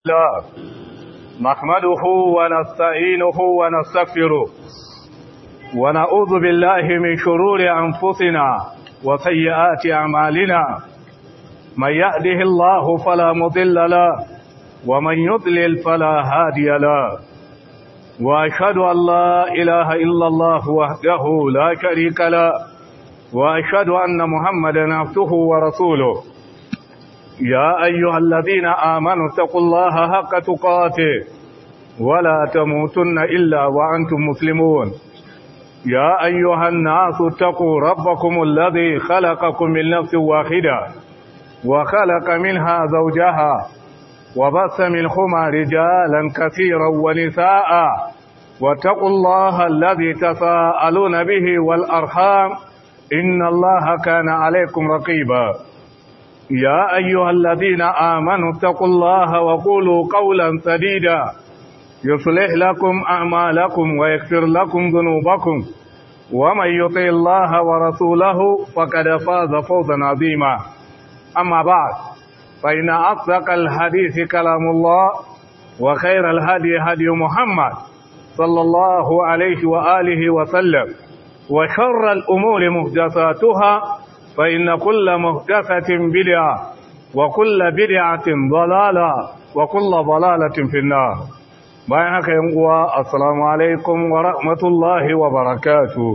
الله نحمده ونستعينه ونستغفره ونعوذ بالله من شرور أنفسنا وسيئات أعمالنا من يهده الله فلا مضل له ومن يضلل فلا هادي له وأشهد أن لا إله إلا الله وحده لا شريك له وأشهد أن محمدا عبده ورسوله يا أيها الذين آمنوا اتقوا الله حق تقاته ولا تموتن إلا وأنتم مسلمون يا أيها الناس اتقوا ربكم الذي خلقكم من نفس واحدة وخلق منها زوجها وبث منهما رجالا كثيرا ونساء واتقوا الله الذي تساءلون به والأرحام إن الله كان عليكم رقيبا يا أيها الذين آمنوا اتقوا الله وقولوا قولا سديدا يصلح لكم أعمالكم ويغفر لكم ذنوبكم ومن يطع الله ورسوله فقد فاز فوزا عظيما أما بعد فإن أصدق الحديث كلام الله وخير الهدي هدي محمد صلى الله عليه وآله وسلم وشر الأمور محدثاتها فإن كل محدثة بدعة وكل بدعة ضلالة وكل ضلالة في النار بايعك ينقوى السلام عليكم ورحمة الله وبركاته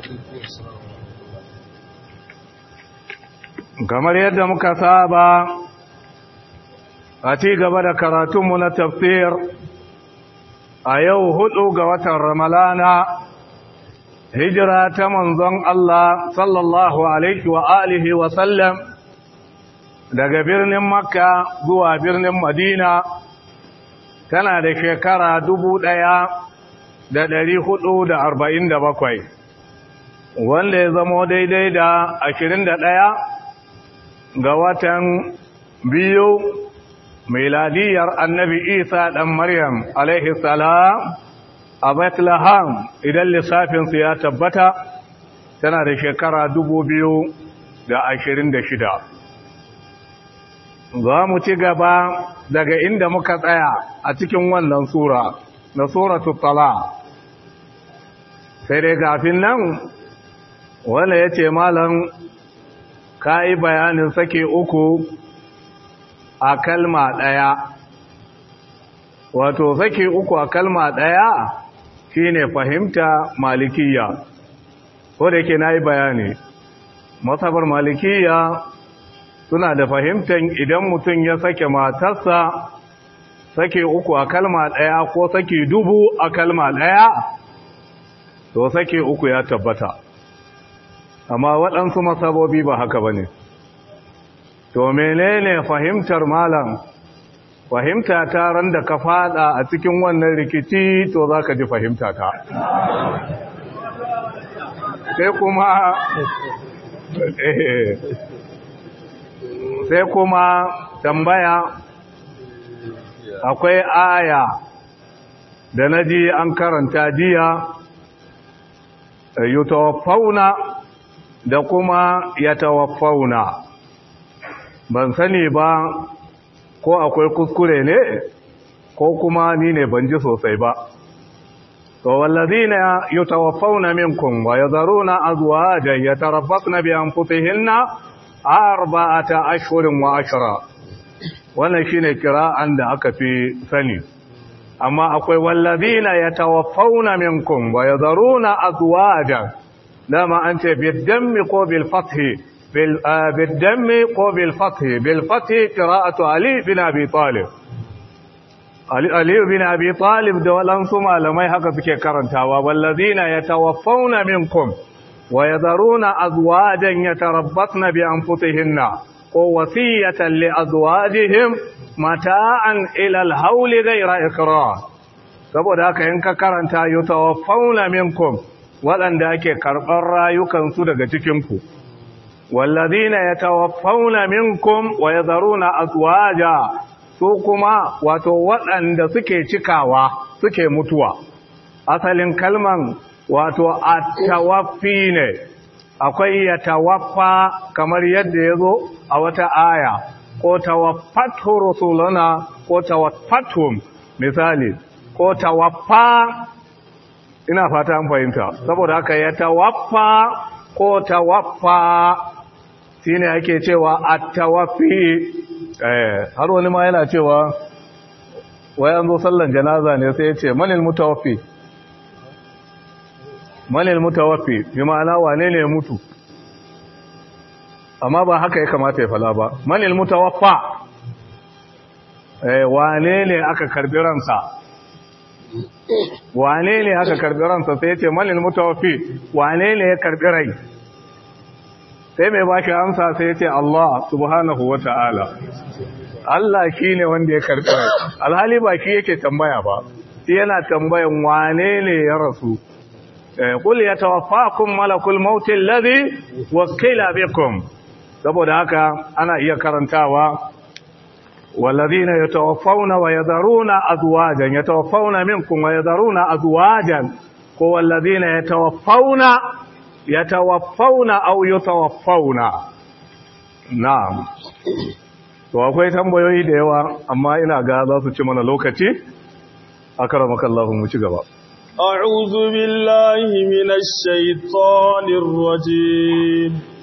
kamar yadda muka saba a ci gaba da karatunmu na tafsir a yau 4 ga watan Ramalana hijira ta manzon Allah sallallahu alaihi wa alihi wa sallam daga birnin Makka zuwa birnin Madina tana da shekara 1447 wanda ya zama daidai da 21 ga watan biyu miladiyar annabi Isa dan Maryam alaihi salam a Bethlehem idan lissafinsu ya tabbata tana da shekara 2026 za mu ci gaba daga inda muka tsaya a cikin wannan sura na suratul Talaq sai dai kafin nan wanda ya ce malam ka yi bayanin sake uku a kalma ɗaya wato sake uku a kalma ɗaya shine fahimta malikiya ko da yake nayi bayani masabar malikiya suna da fahimtar idan mutum ya sake matarsa sake uku a kalma daya ko sake dubu a kalma daya to sake uku ya tabbata amma waɗansu masabobi ba haka bane to menene fahimtar malam fahimta ta ran da ka fada a cikin wannan rikici to za ka ji fahimta ta sai kuma tambaya akwai aya da na ji an karanta jiya yutawaffauna da kuma yatawaffauna ban sani ba ko akwai kuskure ne ko kuma ni ne ban ji sosai ba to wallazina yatawaffawna minkum wa yadharuna azwajan yatarabbasna bi anfusihinna arba'ata ashhurin wa ashra wannan shine kira'an da aka fi sani amma akwai wallazina yatawaffawna minkum wa yadharuna azwajan dama an ce bid-dammi ko bil-fathi بالدم وبالفتح بالفتح قراءة علي بن أبي طالب علي بن أبي طالب دولان سمع لما يحقق كرنتاوا والذين يتوفون منكم ويذرون أزواجا يتربصن بأنفسهن ووصية لأزواجهم متاعا إلى الهول غير إكراه saboda haka in ka karanta yutawaffawna minkum waɗanda ake karɓar rayukansu daga cikinku والذين يتوفون منكم ويذرون أزواجا su kuma wato waɗanda suke cikawa suke mutuwa asalin kalman wato at-tawaffi ne akwai yatawaffa kamar yadda yazo a wata aya ko tawaffatu rusuluna ko tawaffatum misali ko tawaffa, ina fata an fahimta. saboda haka ya tawaffa ko tawaffa shine ake cewa at-tawaffi. Har wani ma yana cewa wai an zo sallan janaza ne sai ya ce manil mutawaffi, manil mutawaffi bi ma'ana wane ne ya mutu, amma ba haka ya kamata ya fala ba. manil mutawaffa, wane ne aka karbi ransa, wane ne aka karbi ransa, sai ya ce manil mutawaffi, wane ne ya karbi rai, sai mai baki amsa sai ya ce Allah subhanahu wata'ala. Allah shi ne wanda ya karbi rai, alhali ba shi yake tambaya ba, shi yana tambayan wane ne ya rasu. Qul yatawaffakum malakul maut alladhi wakila bikum. Saboda haka ana iya karantawa والذين يتوفون ويذرون أزواجا يتوفون منكم ويذرون أزواجا هو الذين يتوفون أو يتوفون. نعم. to akwai tambayoyi da yawa amma ina ga za su ci mana lokaci. akramaka Allah mu ci gaba. a'udhu billahi minash shaitanir rajim.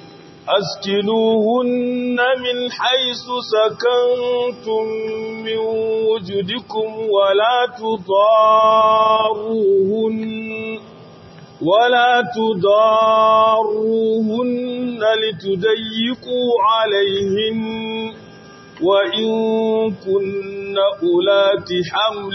أسكنوهن من حيث سكنتم من وجدكم ولا تضاروهن لتضيقوا عليهن وإن كن أولات حمل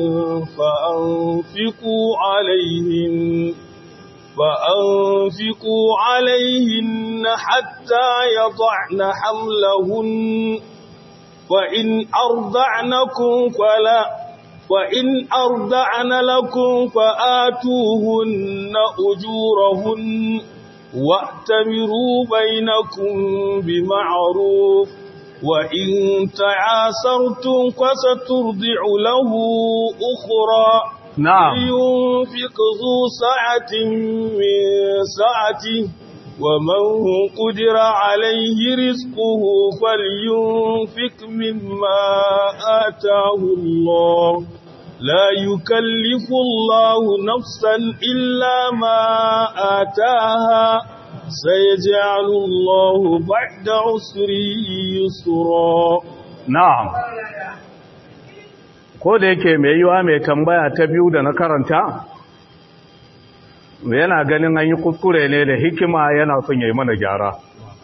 فأنفقوا عليهن حتى يضعن حملهن وإن أرضعن لكم فآتوهن أجورهن واعتمروا بينكم بمعروف وإن تعاسرتم فسترضع له أخرى نعم. لينفق ذو سعة من سعته ومن قدر عليه رزقه فلينفق مما آتاه الله لا يكلف الله نفسا إلا ما آتاها سيجعل الله بعد عسر يسرا. نعم. ko da yake mai yiwa mai tambaya ta biyu da na karanta yana ganin an yi kuskure ne da hikima yana son ya yi mana gyara.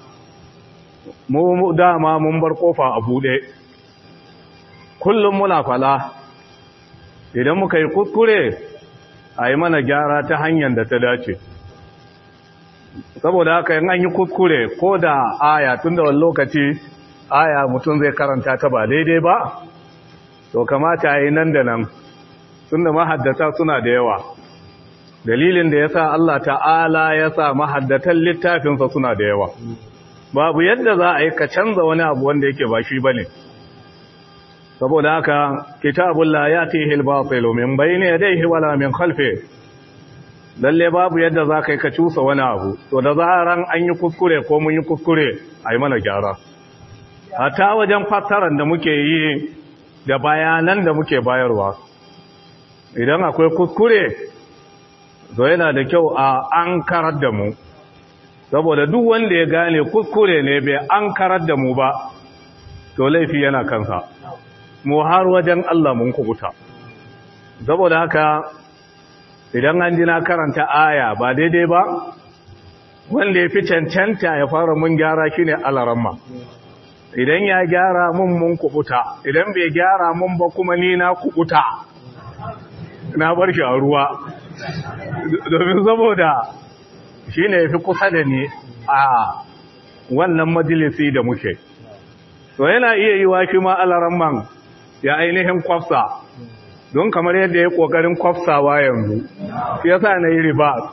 Mu dama mun bar kofa a buɗe, kullum muna fala idan muka yi kuskure a yi mana gyara ta hanyar da ta dace. Saboda haka yin an yi kuskure ko da aya tun da wani lokaci aya mutum zai karanta ta ba daidai ba, to kamata a yi nan da nan tun da mahaddata suna da yawa. Dalilin da ya sa Allah ta'ala ya sa mahaddatan littafinsa suna da yawa, babu yadda za a yi ka canza wani abu wanda yake ba shi ba ne. Saboda haka kitabun la ya ti hilbatilu min bayni yadayhi wala min khalfi, lalle babu yadda za ka yi ka cusa wani abu, to da zaran an yi kuskure ko mun yi kuskure a yi mana gyara. Hata wajen fassarar da muke yi da bayanan da muke bayarwa, idan akwai kuskure to yana da kyau a an karar da mu, saboda duk wanda ya gane kuskure ne bai an karar da mu ba to laifi yana kansa, mu har wajen Allah mun kubuta. Saboda haka idan an ji na karanta aya ba daidai ba, wanda ya fi cancanta ya fara mun gyara shine alaramma. Idan ya gyara mun kubuta, idan bai gyara mun ba kuma ni na kubuta, na bar shi a ruwa, domin saboda shi ne ya fi kusa da ni a wannan majalisi da muke. To yana iya yi wa shi ma alaramman ya ainihin kwafsa, don kamar yadda ya ƙoƙarin kwafsawa yanzu, shi yasa na yi riba.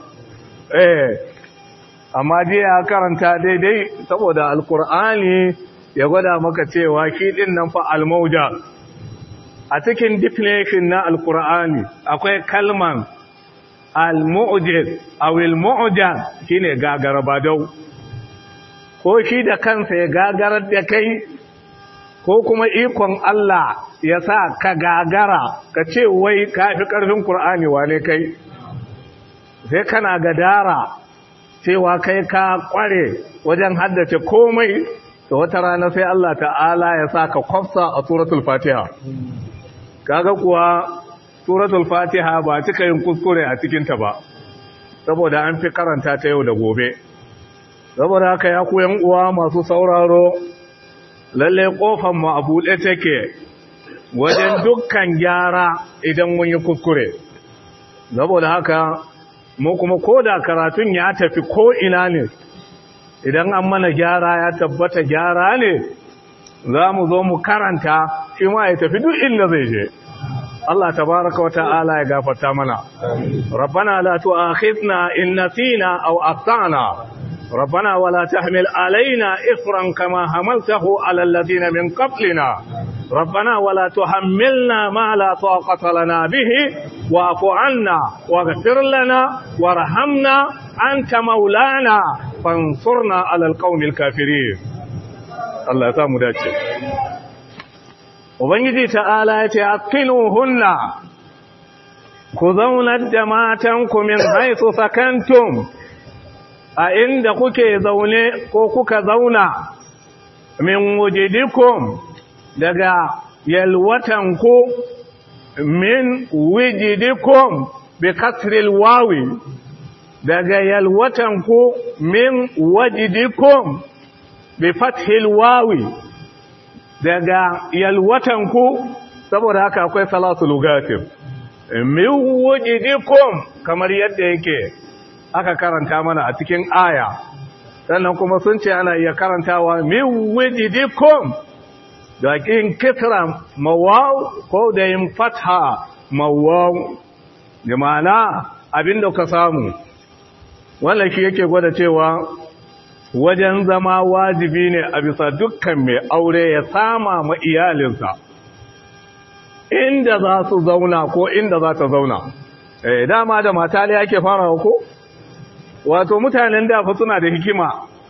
Amma je ya karanta daidai saboda alkur'ani ya gwada maka cewa shi ɗin nan fa almauja. A cikin definition na alkur'ani akwai kalman al-mu'jiz aw al-mu'jaz shine gagarabadau, ko shi da kansa ya gagarar da kai ko kuma ikon Allah ya sa ka gagara ka ce wai ka fi ƙarfin Kur'ani wane kai sai kana gadara cewa kai ka ƙware wajen haddace komai to wata rana sai Allah ta'ala ya sa ka kwafsa a suratul fatiha kaga kuwa suratul fatiha ba cika yin kuskure a cikinta ba saboda an fi karanta ta yau da gobe saboda haka ya ku yan uwa masu sauraro lalle kofar mu a buɗe take wajen dukkan gyara idan mun yi kuskure saboda haka mu kuma koda karatun ya tafi ko ina ne idan an mana gyara ya tabbata gyara ne za mu zo mu karanta shi ma ya tafi duk inda zai je Allah tabaraka wa ta'ala ya gafarta mana rabbana la tu'akhidna in nasina aw akhtana ربنا ولا تحمل علينا إصرا كما حملته على الذين من قبلنا ربنا ولا تحملنا ما لا طاقة لنا به واعف عنا واغفر لنا وارحمنا أنت مولانا فانصرنا على القوم الكافرين الله يسامو داce ubangiji ta'ala yace aqinuhunna ku zaunar da matanku min haythu sakantum a inda kuke zaune ko kuka zauna min wujidikum daga yalwatanku min wujidikum bi kasril wawi daga yalwatanku min wajidikum bi fathil wawi daga yalwatanku saboda haka akwai salatu lugatin min wujidikum kamar yadda yake aka karanta mana a cikin aya sannan kuma sun ce ana iya karantawa min wujidikum da kin kisra mawaw ko da yin fatha mawaw da ma'ana abinda ka samu wannan shi yake gwada cewa wajen zama wajibi ne a bisa dukkan mai aure ya sama ma iyalinsa inda za su zauna ko inda za ta zauna dama da mata ne ake farawa ko wato mutanen da fa suna da hikima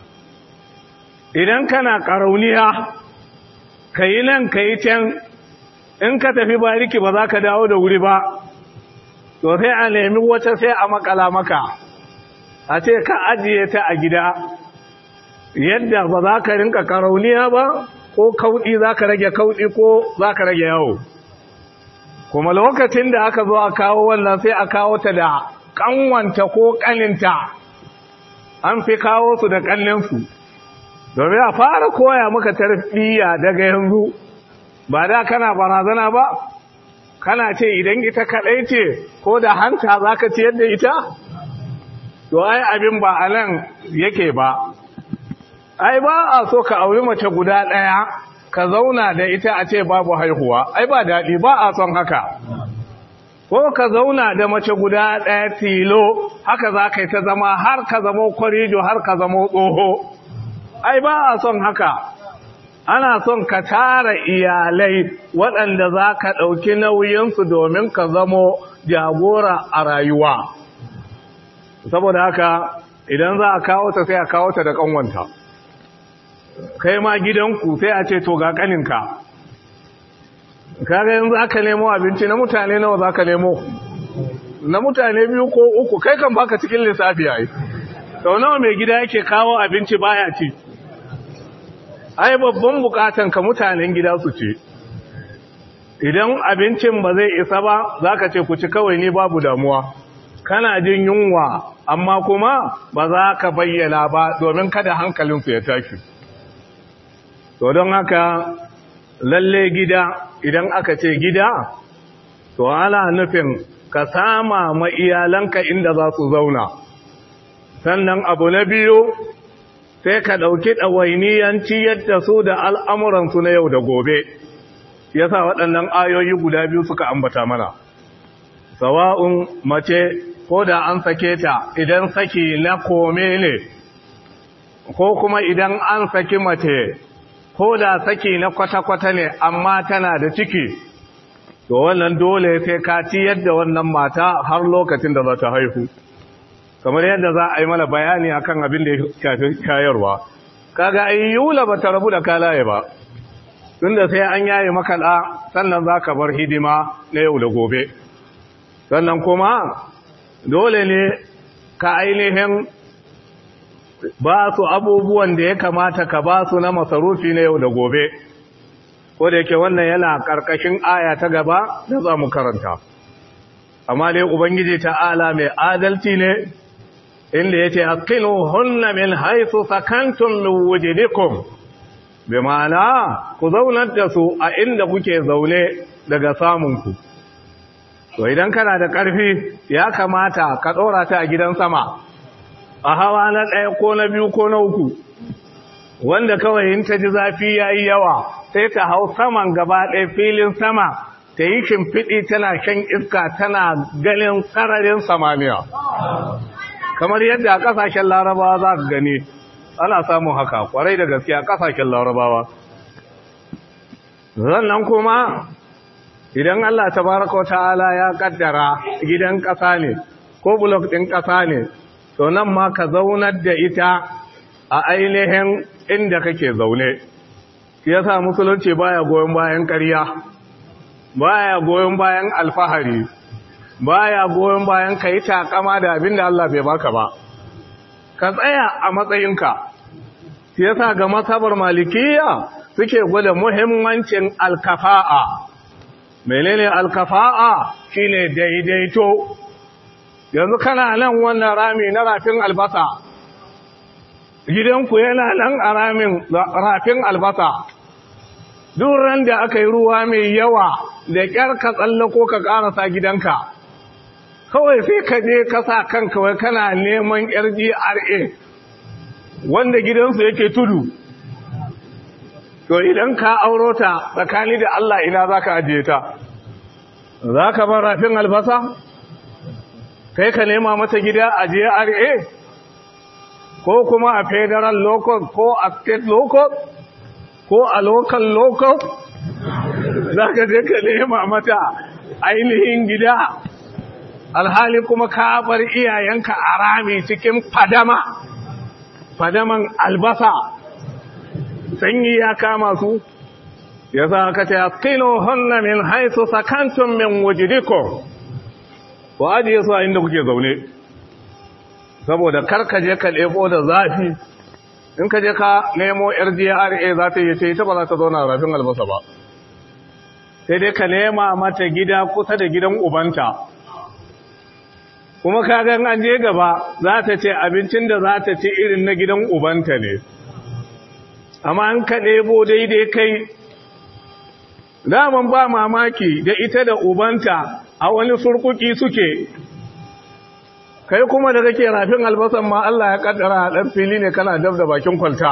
idan kana karauniya kai nan kai can in ka tafi bariki ba za ka dawo da wuri ba to sai a nemi wata sai a makala maka a ce ka ajiye ta a gida yadda ba za ka rinka karauniya ba ko kauɗi za ka rage kauɗi ko za ka rage yawo kuma lokacin da aka zo a kawo wannan sai a kawo ta da kanwanta ko kaninta an fi kawo su da kallinsu domin a fara koya maka tarbiyya daga yanzu ba da kana barazana ba kana ce idan ita kaɗai ce ko da hanta za ka ciyar da ita to ai abin ba a nan yake ba ai ba a so ka auri mace guda ɗaya ka zauna da ita a ce babu haihuwa ai ba daɗi ba a son haka ko ka zauna da mace guda ɗaya tilo haka za ka yi ta zama har ka zama kwarijo har ka zama tsoho ai ba a son haka ana son ka tara iyalai waɗanda za ka ɗauki nauyinsu domin ka zamo jagora a rayuwa saboda haka idan za a kawo ta sai a kawo ta da ƙanwanta kai ma gidanku sai a ce to ga ƙaninka kaga yanzu aka nemo abinci na mutane nawa za ka nemo na mutane biyu ko uku kai kan baka cikin lissafi yayi sau nawa mai gida yake kawo abinci baya ci ai babban bukatan ka mutanen gida su ce idan abincin ba zai isa ba zaka ce ku ci kawai ni babu damuwa kana jin yunwa amma kuma ba za ka bayyana ba domin kada hankalinsu ya tashi to don haka lalle gida idan aka ce gida to ana nufin ka sama ma iyalanka inda za su zauna sannan abu na biyu sai ka ɗauki ɗawainiyanci yadda su da al'amuransu na yau da gobe yasa waɗannan ayoyi guda biyu suka ambata mana sawa'un mace ko da an sake ta idan saki na kome ne ko kuma idan an saki mace ko da saki na kwata-kwata ne amma tana da ciki to wannan dole sai ka ciyar da wannan mata har lokacin da za ta haihu kamar yadda za a yi mana bayani akan abin da ya shafi shayarwa kaga ayyula ba ta rabu da kalaye ba tunda sai an yaye maka da sannan zaka bar hidima na yau da gobe sannan kuma dole ne ka ainihin ba su abubuwan da ya kamata ka ba su na masarufi na yau da gobe ko da yake wannan yana karkashin aya ta gaba da za mu karanta amma dai ubangiji ta'ala mai adalci ne inda yace aqiluhunna min haythu sakantum min wujudikum bi ma'ana ku zaunar da su a inda kuke zaune daga samunku to idan kana da ƙarfi ya kamata ka ɗora ta a gidan sama a hawa na ɗaya ko na biyu ko na uku wanda kawai in ta ji zafi ya yi yawa sai ta hau saman gaba ɗaya filin sama ta yi shimfiɗi tana shan iska tana ganin sararin samaniya kamar yadda a ƙasashen larabawa za ka gani ana samun haka kwarai da gaskiya ƙasashen larabawa sannan kuma idan Allah tabaraka ta'ala ya kaddara gidan ƙasa ne ko blok ɗin ƙasa ne to nan ma ka zaunar da ita a ainihin inda kake zaune yasa musulunci baya goyon bayan ƙarya baya goyon bayan alfahari baya goyon bayan kai takama da abin da Allah bai baka ba ka tsaya a matsayinka yasa ga masabar malikiya suke gwada muhimmancin alkafa'a menene alkafa'a shine daidaito yanzu kana nan wannan rami na rafin albasa gidanku yana nan a rafin albasa duk ran da aka yi ruwa mai yawa da kyar ka tsallako ka karasa gidanka kawai sai ka je ka sa kanka wai kana neman yar GRA wanda gidansu yake tudu to idan ka auro ta tsakani da Allah ina za ka ajiye ta za ka bar rafin albasa kai ka nema mata gida a GRA ko kuma a federal local ko a state local ko a local za ka je ka nema mata ainihin gida alhali kuma ka bar iyayenka a rami cikin fadaman albasa sanyi ya kama su ya za ka ce aqiluhunna min haythu sakantum min wujudikum wa ajiye su a inda kuke zaune saboda karkaje ka lebo da zafi in ka je ka nemo yar GRA za ta yi ce ita ba za ta zauna a rafin albasa ba sai dai ka nema mata gida kusa da gidan ubanta kuma kagan an je gaba za ta ce abincin da za ta ci irin na gidan ubanta ne amma an ka ɗebo daidai kai daman ba mamaki da ita da ubanta a wani surkuki suke kai kuma da kake rafin albasan ma Allah ya kaddara a ɗan fili ne kana dab da bakin kwalta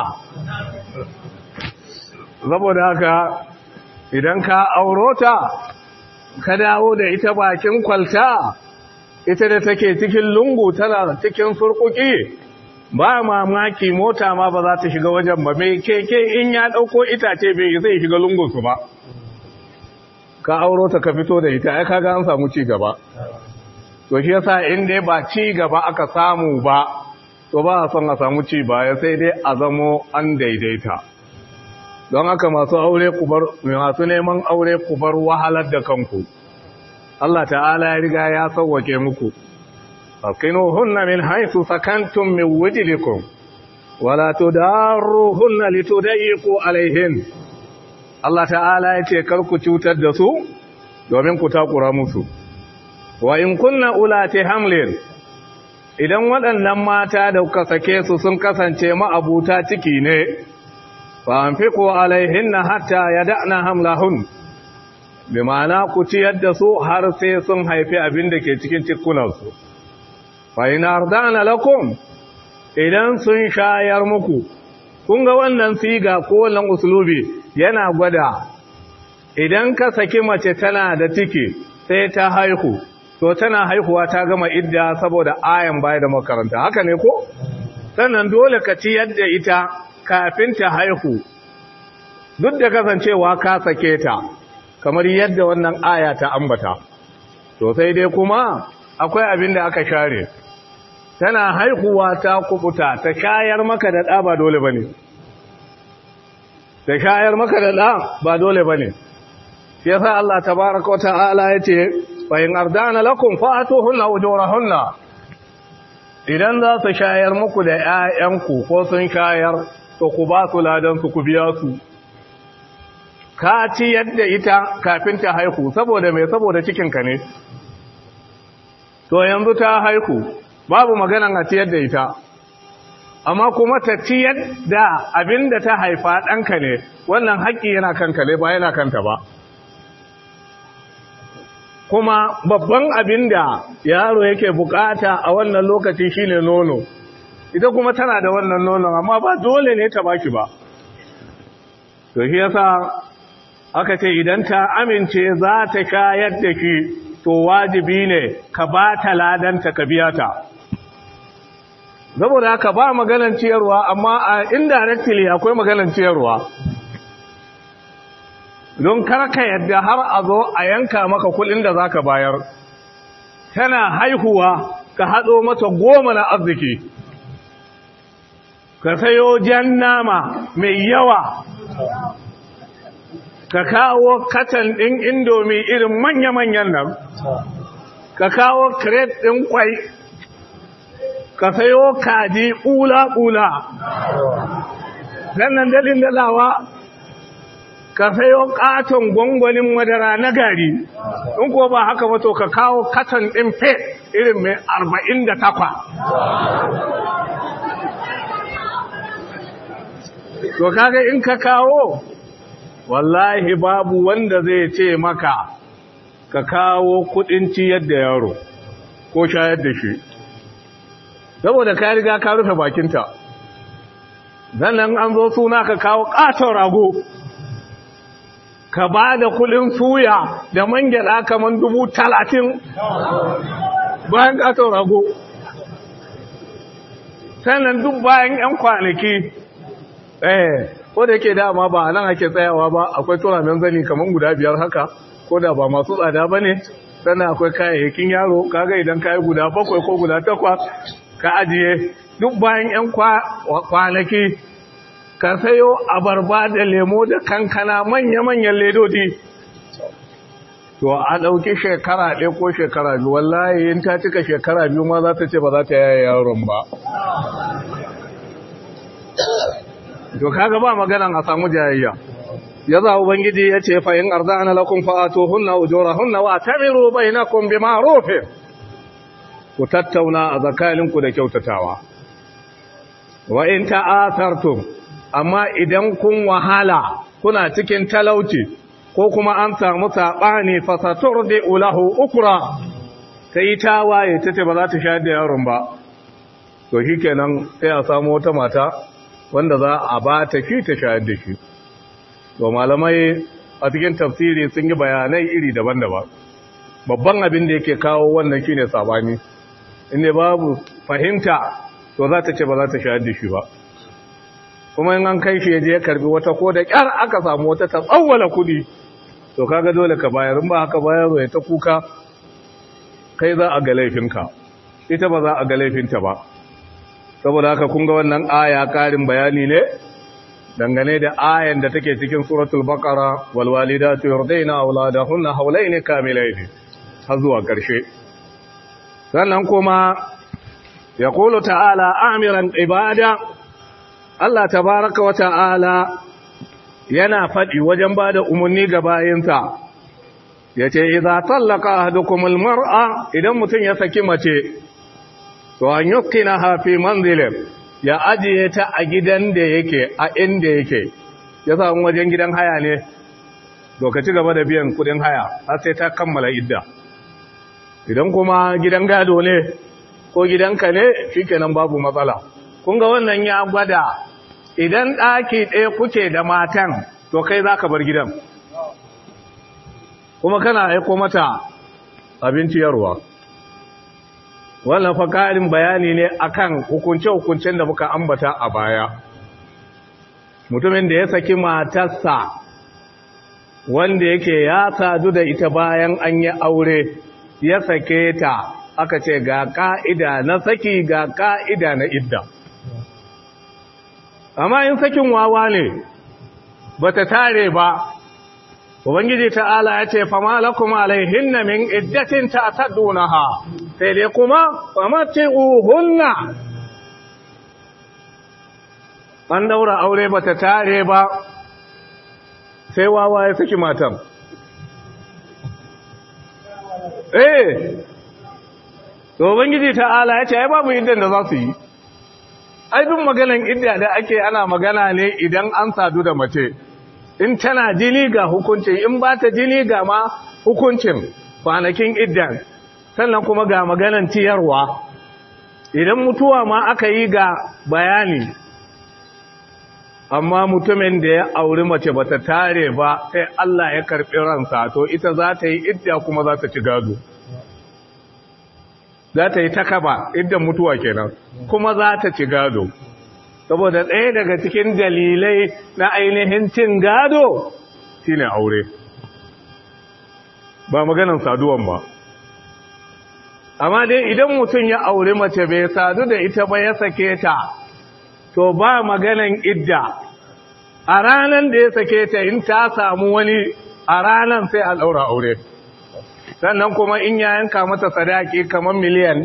saboda haka idan ka auro ta ka dawo da ita bakin kwalta ita da take cikin lungu tana cikin surkuki ba mamaki mota ma ba za ta shiga wajen ba mai keke in ya dauko itace bai zai shiga lungunsu ba ka auro ta ka fito da ita ai kaga an samu ci gaba to shi yasa in dai ba ci gaba aka samu ba to ba a son a samu ci baya sai dai a zamo an daidaita don haka masu neman aure ku bar wahalar da kanku Allah ta'ala ya riga ya sauwake muku aqinuhunna min haythu sakantum min wujdikum wala tudarruhunna litudayyiqu alayhin Allah ta'ala ya ce kar ku cutar da su domin ku takura musu wa in kunna ulati hamlin idan waɗannan mata da kuka sake su sun kasance ma'abuta ciki ne fa anfiqu alaihinna hatta yad'na hamlahun bi ma'ana ku ciyar da su har sai sun haifi abin da ke cikin cikunansu fa in ardana lakum idan sun shayar muku kun ga wannan siga ko wannan uslubi yana gwada idan ka saki mace tana da ciki sai ta haihu to tana haihuwa ta gama idda saboda ayan baya da makaranta haka ne ko sannan dole ka ciyar da ita kafin ta haihu duk da kasancewa ka sake ta kamar yadda wannan aya ta ambata to sai dai kuma akwai abin da aka share tana haihuwa ta kubuta ta shayar maka da ɗa ba dole bane da shayar maka da ɗa ba dole ba ne shi yasa Allah tabaraka wa ta'ala ya ce fa in ardana lakum fa'atuhunna ujurahunna idan za su shayar muku da ƴaƴanku ko sun shayar to ku ba su ladan su ku biya su ka ci yadda ita kafin ta haihu saboda me saboda cikinka ne to yanzu ta haihu babu maganan a ciyar da ita amma kuma ta ciyar da abinda ta haifa ɗanka ne wannan haƙƙi yana kanka ne ba yana kanta ba kuma babban abinda yaro yake bukata a wannan lokaci shine nono ita kuma tana da wannan nonon amma ba dole ne ta baki ba to shi yasa aka ce idan ta amince za ta shayar da ki to wajibi ne ka ba ta ladanta ka biya ta saboda haka ba maganan ciyarwa amma a indirectly akwai maganan ciyarwa don karka yadda har a zo a yanka maka kuɗin da zaka bayar tana haihuwa ka haɗo mata 10 na arziki ka sayo jan nama mai yawa ka kawo katan ɗin indomi irin manya-manyan nan ka kawo crate ɗin kwai ka sayo kaji ƙula-ƙula sannan dalin dalawa ka sayo ƙaton gwangwanin madara na gari in ko ba haka ba to ka kawo katan ɗin fe irin mai 48 to kaga in ka kawo wallahi babu wanda zai ce maka ka kawo kudin ciyar da yaro ko shayar da shi saboda ka riga ka rufe bakinta sannan an zo suna ka kawo katon rago ka ba da kudin suya da man gyada kaman 30,000 bayan katon rago sannan duk bayan 'yan kwanaki ko da yake dama ba nan ake tsayawa ba akwai turamen zani kaman guda 5 haka ko da ba masu tsada bane sannan akwai kayayyakin yaro kaga idan kai guda 7 ko guda 8 ka ajiye duk bayan 'yan kwanaki ka sayo abarba da lemo da kankana manya-manyan ledodi to a ɗauki shekara 1 ko shekara 2 wallahi in ta cika shekara 2 ma za ta ce ba za ta yaya yaron ba to kaga ba maganan a samu jayayya yaza ubangiji yace fa in arda'ana lakum fa'atuhunna ujurahunna wa tamiru bainakum bima'ruf ku tattauna a zakalinku da kyautatawa wa in ta'athartum amma idan kun wahala kuna cikin talauci ko kuma an samu sabani fasaturdi lahu ukra sai tawaye tace ba za ta shayar da yaron ba to shikenan sai a samu wata mata wanda za a ba ta shi ta shayar da shi to malamai a cikin tafsiri sun yi bayanai iri daban-daban babban abin da yake kawo wannan shine sabani inda babu fahimta to za ta ce ba za ta shayar da shi ba kuma in an kai shi je ya karbi wata ko da kyar aka samu wata ta tsawwala kudi to kaga dole ka bayar in ba haka bayar ya ta kuka kai za a ga laifinka ita ba za a ga laifinta ba saboda haka kun ga wannan aya karin bayani ne dangane da ayan da take cikin suratul baqara wal walidatu yurdina auladahunna hawlayn kamilayn har zuwa karshe sannan kuma yaqulu ta'ala amiran ibada Allah tabaaraka wa ta'ala yana fadi wajen bada umarni ga bayinsa yace idza tallaqa ahadukumul mar'a idan mutun ya saki mace to an yukkinaha fi manzilin ya ajiye ta a gidan da yake a inda yake ya samu wajen gidan haya ne to ka ci gaba da biyan kudin haya har sai ta kammala idda idan kuma gidan gado ne ko gidanka ne shikenan babu matsala kun ga wannan ya gwada idan daki ɗaya kuke da matan to kai zaka bar gidan kuma kana aiko mata abinci yarwa wannan fa ƙarin bayani ne akan hukunce-hukuncen da muka ambata a baya mutumin da ya saki matarsa wanda yake ya sadu da ita bayan an yi aure ya sake ta aka ce ga ka'ida na saki ga ka'ida na idda amma in sakin wawa ne bata tare ba ubangiji ta'ala ya ce fama lakum alaihinna min iddatin ta'tadunaha sai dai kuma famati'uhunna an daura aure bata tare ba sai wawa ya saki matan to ubangiji ta'ala ya ce ai babu iddan da za su yi ai duk maganan idda da ake ana magana ne idan an sadu da mace in tana jini ga hukuncin in ba ta jini ga ma hukuncin kwanakin iddan sannan kuma ga maganan ciyarwa idan mutuwa ma aka yi ga bayani amma mutumin da ya auri mace bata tare ba sai Allah ya karɓi ransa to ita za ta yi idda kuma za ta ci gado za ta yi takaba iddan mutuwa kenan kuma za ta ci gado saboda ɗaya daga cikin dalilai na ainihin cin gado shine aure ba maganan saduwan ba amma dai idan mutum ya auri mace bai sadu da ita ba ya sake ta to ba maganan idda a ranan da ya sake ta in ta samu wani a ranan sai a ɗaura aure sannan kuma in ya yanka mata sadaki kamar miliyan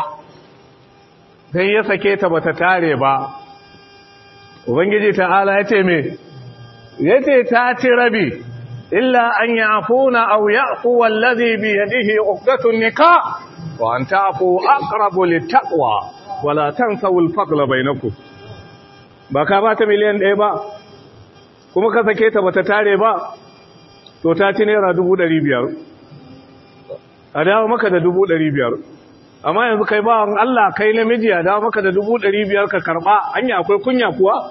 1 sai ya sake ta bata tare ba ubangiji ta'ala ya ce me ya ce ta ci rabi illa an ya'funa aw ya'fu wallazi bi yadihi uqdatun nikah wa an ta'fu aqrabu littaqwa wala tansaw al-fadla bainakum ba ka ba ta miliyan 1 ba kuma ka sake ta bata tare ba to ta ci naira 500 a dawo maka da 500 amma yanzu kai bawan Allah kai namiji a dawo maka da 500 ka karba anya akwai kunya kuwa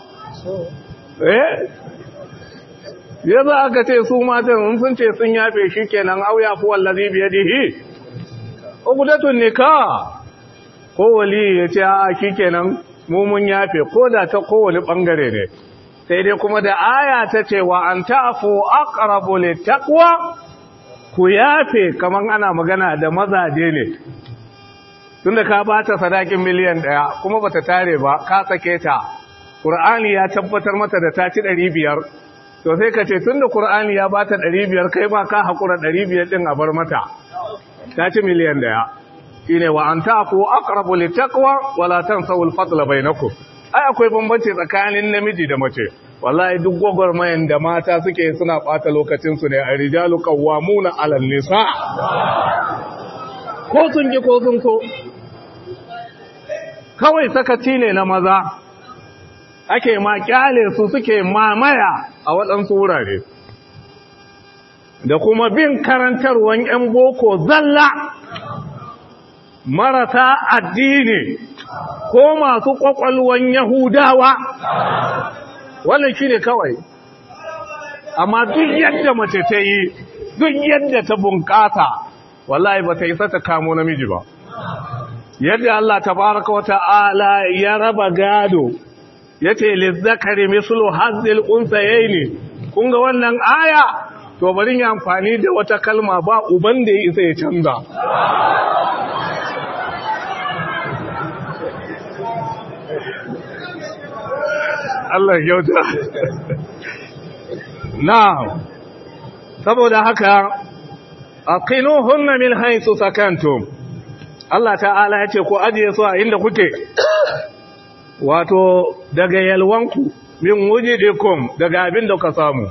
yanzu aka ce su matan sun ce sun yafe shi kenan auya fi wallazi biyadihi uqdatun nikah ko wali ya ce a shi kenan mu mun yafe ko da ta kowane bangare ne sai dai kuma da aya ta ce wa an ta'fu aqrabu littaqwa ku yafe kaman ana magana da mazaje ne tunda ka bata sadakin miliyan 1 kuma bata tare ba ka sake ta Qur'ani ya tabbatar mata da ta ci 500 to sai ka ce tunda Qur'ani ya bata 500 kai ma ka hakura 500 din a bar mata ta ci miliyan 1 shine wa an ta'fu aqrabu littaqwa wala tansawul fadla bainakum ai akwai bambanci tsakanin namiji da mace wallahi duk gogormayan da mata suke suna bata lokacin su ne a rijalu qawwamuna 'alan nisa ko sun ki ko sun so kawai sakaci ne na maza ake ma kyale su suke mamaya a waɗansu wurare da kuma bin karantarwan 'yan boko zalla marasa addini ko masu ƙwaƙwalwan yahudawa wannan shi ne kawai amma duk yadda mace ta yi duk yadda ta bunƙasa wallahi ba ta isa ta kamo namiji ba yadda Allah tabaraka wa ta'ala ya raba gado yace lizzakari mislu hazzil unsayaini kun ga wannan aya to bari yi amfani da wata kalma ba uban da ya isa ya canza Allah ya kyauta na'am saboda haka aqinuhunna min haythu sakantum Allah ta'ala ya ce ku ajiye su a inda kuke wato daga yalwanku min wujidikum daga abin da ka samu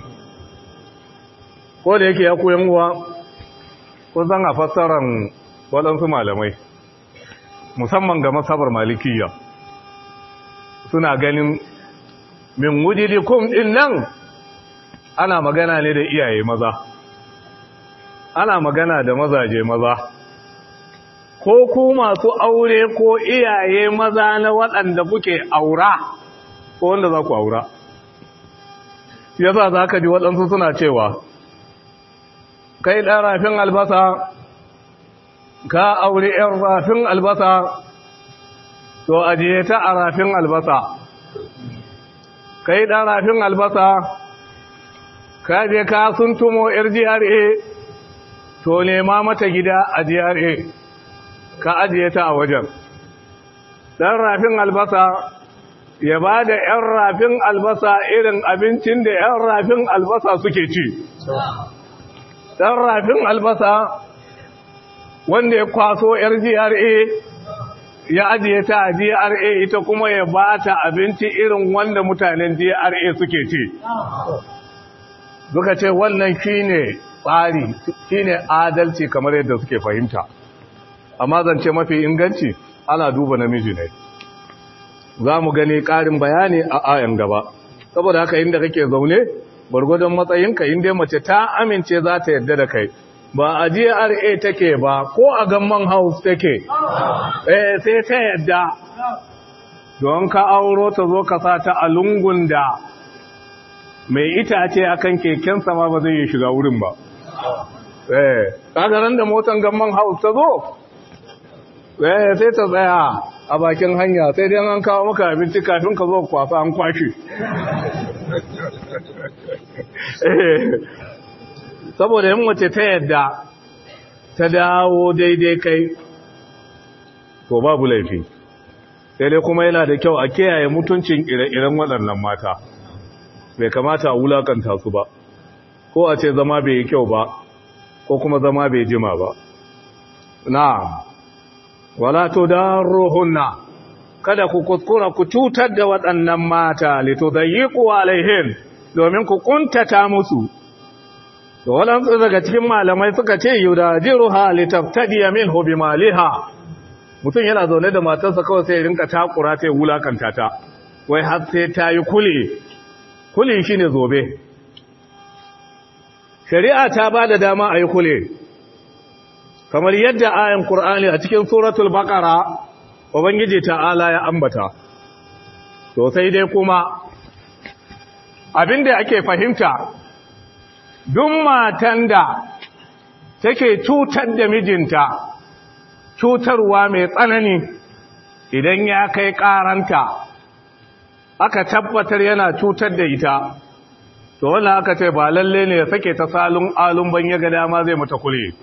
ko da yake ya koyan uwa kun san a fassaran waɗansu malamai musamman ga masabar malikiyya suna ganin min wujidikum din nan ana magana ne da iyaye maza ana magana da mazaje maza ko ku masu aure ko iyaye maza na waɗanda kuke aura ko wanda za ku aura yasa za ka ji waɗansu suna cewa kai ɗan rafin albasa ka aure ‘yan rafin albasa to ajiye ta a rafin albasa kai ɗan rafin albasa ka je ka sun tumo ‘yar GRA to nema mata gida a GRA ka ajiye ta a wajen ɗan rafin albasa ya ba da 'yan rafin albasa irin abincin da 'yan rafin albasa suke ci. ɗan rafin albasa wanda ya kwaso 'yar GRA ya ajiye ta a GRA ita kuma ya ba ta abinci irin wanda mutanen GRA suke ci. Duka ce wannan shine tsari, shine adalci kamar yadda suke fahimta. Amma zance mafi inganci ana duba namiji ne. Za mu gani ƙarin bayani a ayan gaba. Saboda haka inda kake zaune, gwargwadon matsayinka inda mace ta amince za ta yadda da kai. Ba a GRA take ba, ko a Gamman House take. Sai ta yadda. Don ka auro ta zo ka sa ta a lungun da mai itace akan kekensa ma ba zai yi shiga wurin ba. Kagaran da motan Gamman House ta zo, sai ta tsaya a bakin hanya, sai dai an kawo maka abinci kafin ka zo kwasa an kwashe. Saboda yin mace ta yadda ta dawo daidai kai, to babu laifi. Sai dai kuma yana da kyau a kiyaye mutuncin ire-iren waɗannan mata. Bai kamata a wulakanta su ba, ko a ce zama bai yi kyau ba, ko kuma zama bai jima ba. Na'am. Wala tudarruhunna, kada ku kuskura ku cutar da waɗannan mata litudayyiqu alaihin, domin ku kuntata musu. To waɗansu daga cikin malamai suka ce yudajiruha litaftadiya minhu bimaliha. Mutum yana zaune da matarsa kawai sai rinka takura ta wulakanta ta, wai har sai ta yi kuli. Kuli shine zobe. Shari'a ta ba da dama a yi kuli. Kamar yadda ayan Qur'ani a cikin suratul Baqara Ubangiji ta'ala ya ambata. To sai dai kuma abinda ake fahimta, duk matan da take cutar da mijinta cutarwa mai tsanani, idan ya kai karanta aka tabbatar yana cutar da ita, to wannan aka ce ba lalle ne ya sake ta salun alun ban ya ga dama zai mata kule.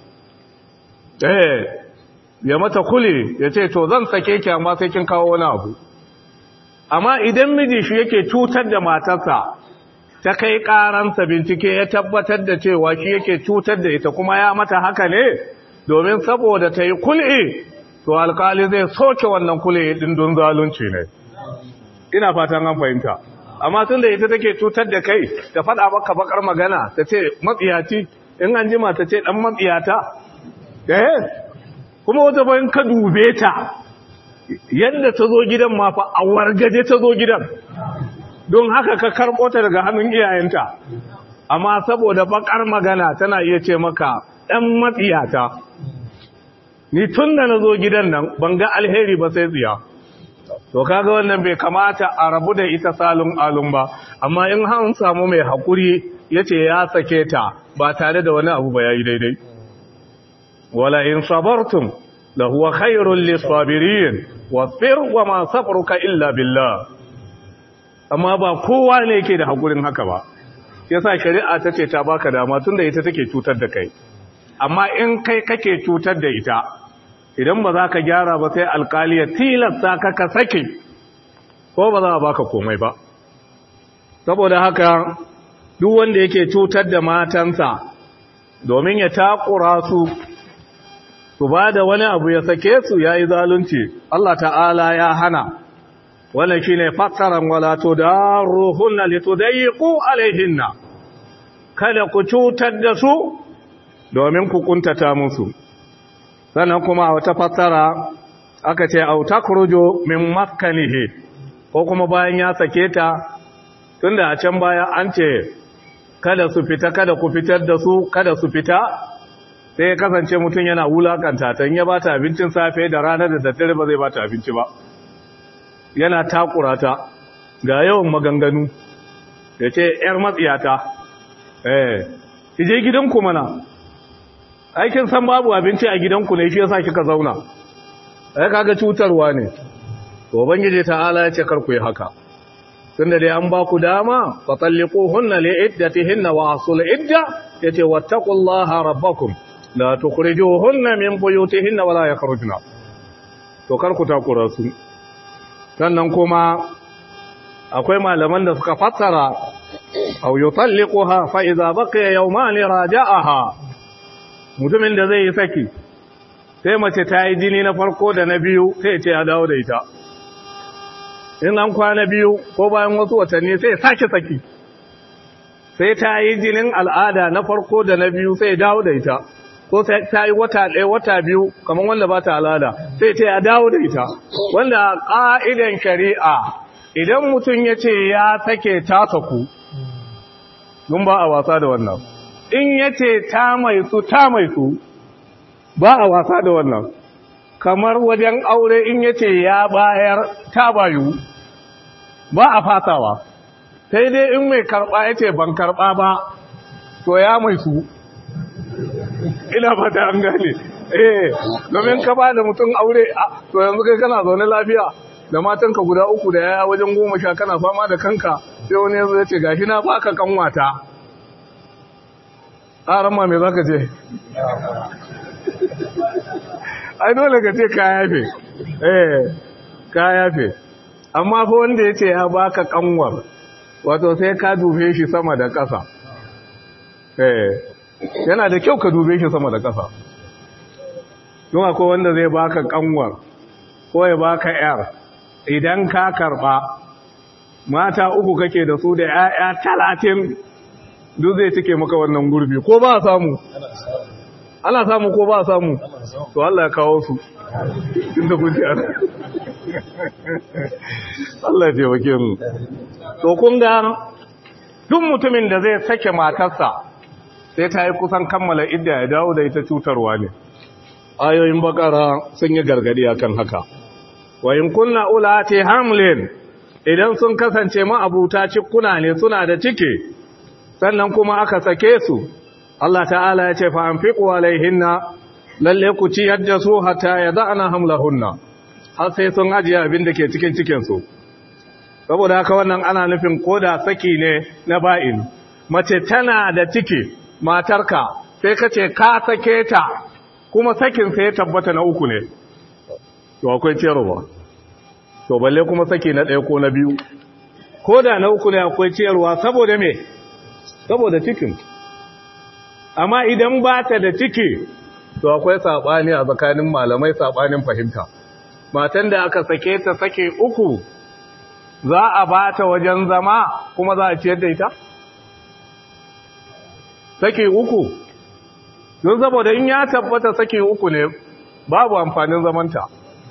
Ya mata kule ya ce to zan sake ki amma sai kin kawo wani abu. Amma idan miji shi yake cutar da matarsa, ta kai karansa bincike ya tabbatar da cewa shi yake cutar da ita kuma ya mata haka ne domin saboda ta yi kul'i, to alkali zai soke wannan kul'i din don zalunci ne. Ina fatan an fahimta. Amma tun da ita take cutar da kai, ta faɗa maka bakar magana, ta ce matsiyaci, in an jima ta ce ɗan matsiyata. Kuma wata bayan ka dube ta, yadda ta zo gidan ma fa a wargaje ta zo gidan. Don haka ka karɓo ta daga hannun iyayenta. Amma saboda bakar magana tana iya ce maka ɗan matsiyata. Ni tun da na zo gidan nan ban ga alheri ba sai tsiya. To kaga wannan bai kamata a rabu da ita salun alun ba, amma in an samu mai haƙuri yace ya sake ta ba tare da wani abu ba yayi daidai. Wala in sabartum la huwa khairul lisabirin wasbir wa ma sabruka illa billah. Amma ba kowa ne yake da haƙurin haka ba. Yasa shari'a tace ta baka dama tunda ita take cutar da kai. Amma in kai kake cutar da ita, idan ba za ka gyara ba sai alkali ya tilasta ka sake, ko ba za a baka komai ba. Saboda haka duk wanda yake cutar da matansa domin ya takura su ba da wani abu ya sake su yayi zalunci, Allah ta'ala ya hana. Wannan shine fassaran wala tudarruhunna litudayyiqu alaihinna, kada ku cutar da su domin ku kuntata musu. Sannan kuma wata fassara aka ce au takhruju min maskanihi, ko kuma bayan ya sake ta, tunda a can baya an ce kada su fita, kada ku fitar da su, kada su fita, sai ya kasance mutum yana wulakanta ta, in ya bata abincin safe da rana da daddare ba zai bata abinci ba, yana takura ta ga yawan maganganu, ya ce ‘yar matsiyata, ki je gidanku mana, aikin san babu abinci a gidanku ne shi yasa kika zauna, kaga cutarwa ne. To Ubangiji ta'ala ya ce karku yi haka, tunda dai an ba ku dama, fatalliquhunna li'iddatihinna wa asul idda, yace wattaqullaha rabbakum la tukhrijuhunna min buyutihinna wa la yakhrujna. To karku takura su. Sannan kuma akwai malaman da suka fassara aw yutalliquha fa idza baqiya yawman raja'aha mutumin da zai yi saki sai mace ta yi jini na farko da na biyu sai ce ya dawo da ita in an kwana biyu ko bayan wasu watanni sai sake saki sai ta yi jinin al'ada na farko da na biyu sai dawo da ita ko sai ta yi wata ɗaya wata biyu kamar wanda ba ta al'ada sai ta ya dawo da ita wanda ƙa'idan shari'a idan mutum ya ce ya sake ta saku don ba a wasa da wannan in ya ce ta mai su ba a wasa da wannan kamar wajen aure in ya ce ya bayar ta bayu ba a fasawa sai dai in mai karɓa ya ce ban karɓa ba to ya mai su ina fata an gane domin ka ba da mutum aure to yanzu kai kana zaune lafiya da matanka guda uku da yaya wajen 10 kana fama da kanka sai wani yanzu ya ce gashi na baka kanwata ƙaran me za ka ce ai dole ka ce ka yafe amma fa wanda ya ce ya baka kanwar wato sai ka dube shi sama da ƙasa yana da kyau ka dube shi sama da ƙasa don akwai wanda zai baka kanwar ko ya baka yar idan ka karba mata uku kake da su da 'ya'ya 30 duk zai cike maka wannan gurbi ko ba samu ana samu ko ba samu to Allah ya kawo su inda kuke Allah ya taimake mu to kun ga duk mutumin da zai sake matarsa sai ta yi kusan kammala idda ya dawo da ita cutarwa ne ayoyin bakara sun yi gargadi akan haka wa in kunna ulati hamlin idan sun kasance ma'abuta cikuna ne suna da ciki sannan kuma aka sake su Allah ta'ala ya ce fa anfiqu alaihinna lalle ku ci yadda su hatta yada'na hamlahunna har sai sun ajiye abin da ke cikin cikin su saboda haka wannan ana nufin koda saki ne na ba'in mace tana da ciki matarka sai ka ce ka sake ta kuma sakin sai ya tabbata na uku ne to akwai ciyarwa to balle kuma saki na ɗaya ko na biyu ko da na uku ne akwai ciyarwa saboda me saboda cikin amma idan ba ta da ciki to akwai saɓani a tsakanin malamai saɓanin fahimta matan da aka sake ta sake uku za a ba ta wajen zama kuma za a ciyar da ita sake uku don saboda in ya tabbata sake uku ne babu amfanin zamanta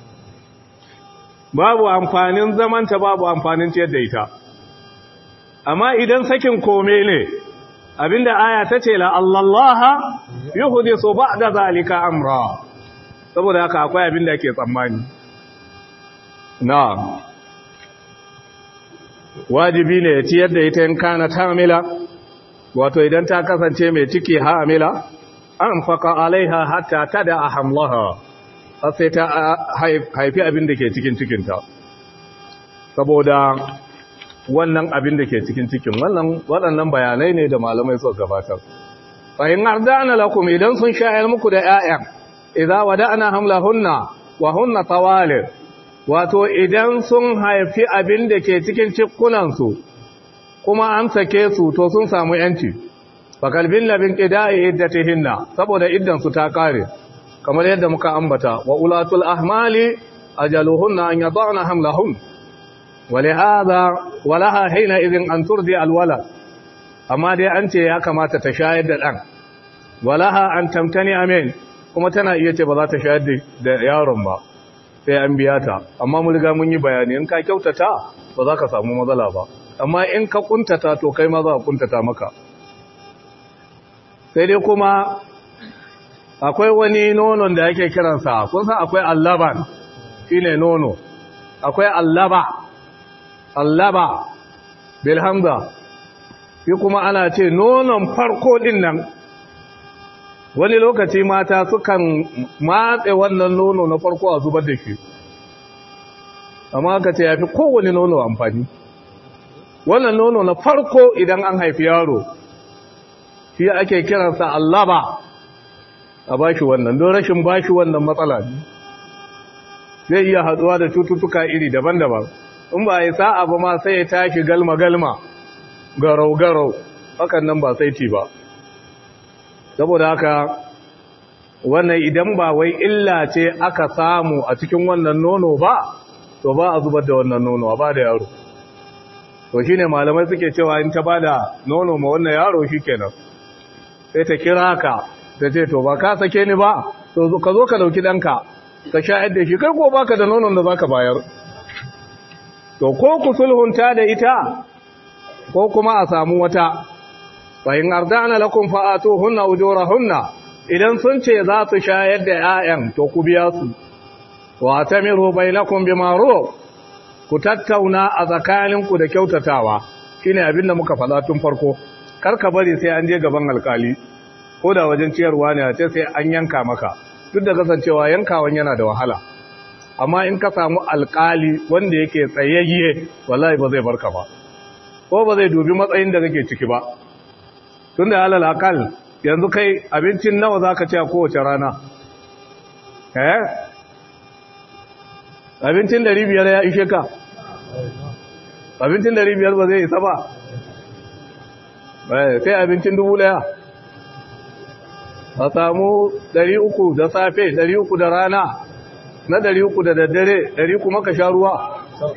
babu amfanin ciyar da ita amma idan sakin kome ne abinda aya ta ce la allallaha yuhdisu ba'da zalika amra saboda haka akwai abinda ke tsammani na'am wajibi ne ya ciyar da ita in kana tamila wato idan ta kasance mai ciki hamila an faka alaiha hatta tada hamlaha sai ta haifi abin da ke cikin cikinta saboda wannan abin da ke cikin cikin waɗannan bayanai ne da malamai suka gabatar fa in ardana lakum idan sun shayar muku da ƴaƴan idza wada'na hamlahunna wa hunna tawalid wato idan sun haifi abin da ke cikin cikunansu kuma an sake su to sun samu yanci fakalbin labin qida'i iddatihinna saboda iddan su ta kare kamar yadda muka ambata wa ulatul ahmali ajaluhunna an yad'na hamlahun walaha hina idin an turdi alwala amma dai an ce ya kamata ta shayar da dan walaha an tamtani amin kuma tana iya ce ba za ta shayar da yaron ba sai an biya ta amma mun riga mun yi bayani in ka kyautata ba za ka samu matsala ba amma in ka kuntata to kai ma za a kuntata maka sai dai kuma akwai wani nonon da yake kiransa kun san akwai allaban shine nono akwai allaba bil hamza shi kuma ana ce nonon farko din nan wani lokaci mata sukan matse wannan nono na farko a zubar da shi amma aka ce yafi kowane nono amfani wannan nono na farko idan an haifi yaro shi ake kiransa allaba a bashi wannan don rashin bashi wannan matsala ne zai iya haduwa da cututtuka iri daban-daban in ba yi sa'a ba ma sai ya tashi galma-galma garau-garau hakan nan ba saiti ba saboda haka wannan idan ba wai illa ce aka samu a cikin wannan nono ba to ba a zubar da wannan nono a ba da yaro to shine malamai suke cewa in ta ba da nono ma wannan yaro shikenan sai ta kira ka ta ce to ba ka sake ni ba to ka zo ka dauki danka ka shayar da shi kai ko baka da nonon da zaka bayar to ko ku sulhunta da ita ko kuma a samu wata fa in arda'na lakum fa'atuhunna ujurahunna idan sun ce za su shayar da 'ya'yan to ku biya su wa tamiru bainakum bima'ruf ku tattauna a tsakaninku da kyautatawa shine abinda muka faɗa tun farko kar ka bari sai an je gaban alkali ko da wajen ciyarwa ne a ce sai an yanka maka duk da kasancewa yankawan yana da wahala amma in ka samu alkali wanda yake tsayayye wallahi ba zai barka ba ko ba zai dubi matsayin da kake ciki ba tunda alal akal yanzu kai abincin nawa zaka ci a kowace rana abincin 500 ya ishe ka abincin 500 ba zai isa ba sai abincin 1000 a samu 300 da safe 300 da rana na 300 da daddare 100 kuma ka sha ruwa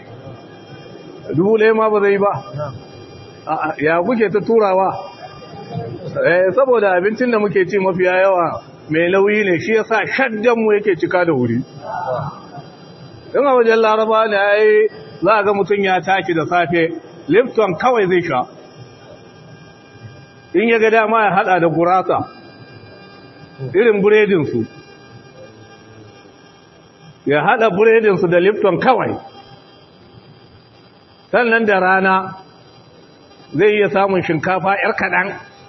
1000 ma ba zai ba ya kuke ta turawa saboda abincin da muke ci mafiya yawa mai nauyi ne shi yasa shaddanmu yake cika da wuri in a wajen laraba ne ai za a ga mutum ya taki da safe lipton kawai zai sha in ya ga dama ya hada da gurasa irin buredinsu ya hada buredinsu da lipton kawai sannan da rana zai iya samun shinkafa 'yar kaɗan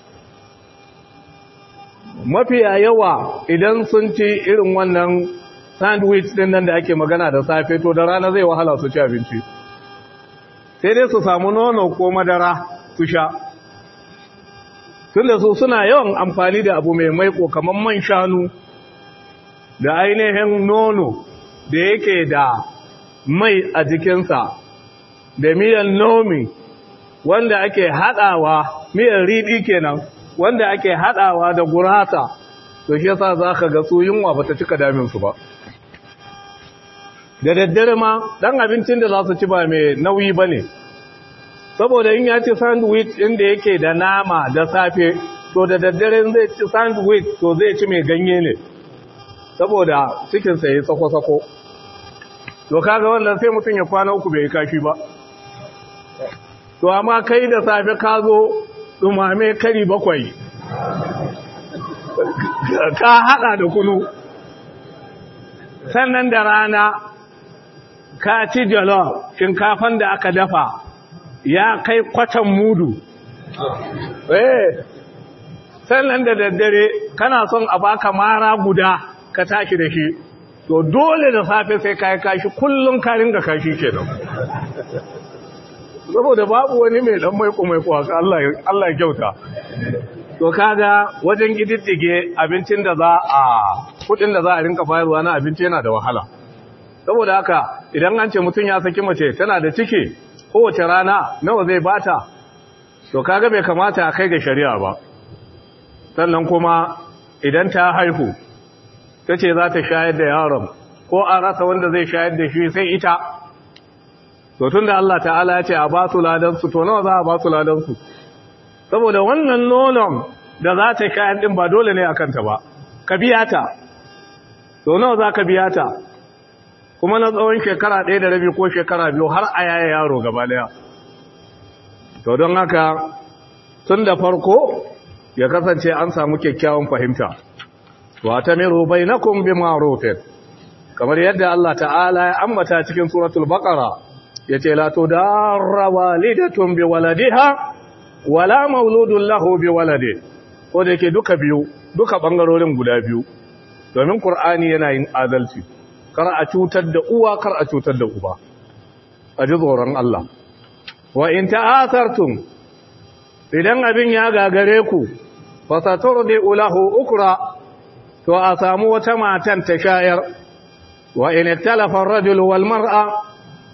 mafiya yawa idan sun ci irin wannan sandwich din nan da ake magana da safe to da rana zai wahala su ci abinci sai dai su samu nono ko madara su sha tunda su suna yawan amfani da abu mai maiko kamar man shanu da ainihin nono da yake da mai a jikinsa da miyan nomi wanda ake hadawa miyan riɗi kenan wanda ake hadawa da gurasa to shi yasa zaka ga su yunwa bata cika damin su ba da daddare ma dan abincin da za su ci ba mai nauyi bane saboda in ya ci sandwich inda yake da nama da safe to da daddare zai ci sandwich to zai ci mai ganye ne saboda cikin sa yayi sako-sako to kaga wannan sai mutum ya kwana uku bai kashi ba to amma kai da safe ka zo dumame kari 7 ka hada da kunu sannan da rana ka ci jollof shinkafan da aka dafa ya kai kwatan mudu sannan da daddare kana son a baka mara guda ka tashi da shi to dole da safe sai ka yi kashi kullum ka ringa kashi kenan saboda babu wani mai dan maiko haka Allah ya kyauta to kaga wajen gididdige abincin da za a kudin da za a rinka bayarwa na abinci yana da wahala saboda haka idan an ce mutum ya saki mace tana da ciki kowace rana nawa zai bata to kaga bai kamata a kai ga shari'a ba sannan kuma idan ta haihu tace za ta shayar da yaron ko an rasa wanda zai shayar da shi sai ita to tunda Allah ta'ala ya ce a ba su ladan su to nawa za a ba su ladan su saboda wannan nonon da za ta shayar din ba dole ne akan ta ba ka biya ta to nawa za ka biya ta kuma na tsawon shekara 1 da rabi ko shekara 2 har a yaya yaro gaba daya to don haka tun da farko ya kasance an samu kyakkyawan fahimta wa tamiru bainakum bima'rufin kamar yadda Allah ta'ala ya ambata cikin suratul baqara yace la tudarra walidatun biwaladiha wala mauludun lahu biwaladi ko da yake duka bangarorin guda biyu domin qur'ani yana yin adalci kar a cutar da uwa kar a cutar da uba a ji tsoron Allah wa in ta'asartum idan abin ya gagare ku fasaturdi ulahu ukra to a samu wata matan ta shayar wa in ikhtalafa ar-rajulu wal mar'a